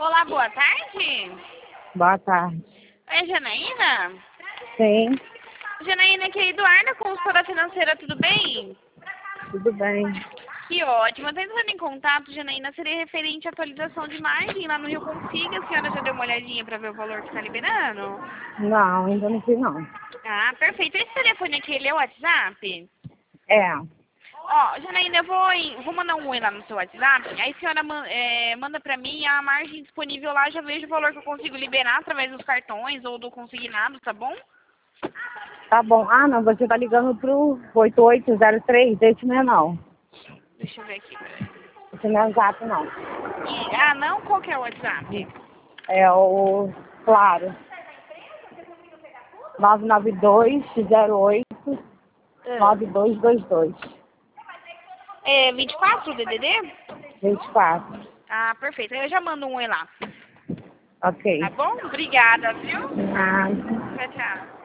Olá, boa tarde. Boa tarde. Oi, Janaína? Sim, Janaína, aqui é Eduarda, consultora financeira, tudo bem? tudo bem. Que ótimo. Estou entrando em contato, Janaína, seria referente à atualização de margem lá no Rio Consiga. A senhora já deu uma olhadinha para ver o valor que está liberando? Não, ainda não vi não. Ah, perfeito. Esse telefone aqui, ele é o WhatsApp? É, Ó, Janaína, vou mandar um oi lá no seu WhatsApp. Aí a senhora manda pra mim a margem disponível lá. Já vejo o valor que eu consigo liberar através dos cartões ou do consignado, tá bom? tá bom. Ah, não, você tá ligando pro 8803, esse não é não. Deixa eu ver aqui, peraí. Esse não é o Zap não. Não? Qual que é o WhatsApp? É o, claro, 99208 9222 É 24 o DDD? 24. Ah, perfeito. Eu já mando um oi lá. Ok. Tá bom? Obrigada, viu? Ah, Tchau, tchau.